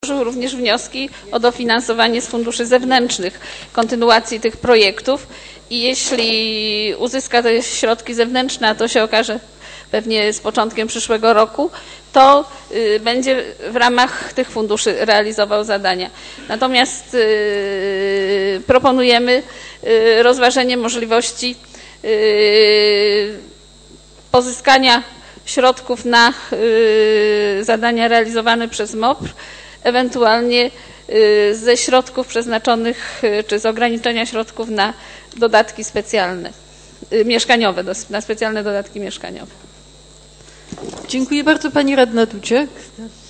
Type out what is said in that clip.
złożył również wnioski o dofinansowanie z funduszy zewnętrznych kontynuacji tych projektów i jeśli uzyska te środki zewnętrzne, a to się okaże pewnie z początkiem przyszłego roku, to będzie w ramach tych funduszy realizował zadania. Natomiast proponujemy rozważenie możliwości pozyskania środków na zadania realizowane przez MOPR, ewentualnie ze środków przeznaczonych, czy z ograniczenia środków na dodatki specjalne, mieszkaniowe, na specjalne dodatki mieszkaniowe. Dziękuję bardzo. Pani radna Dudziak.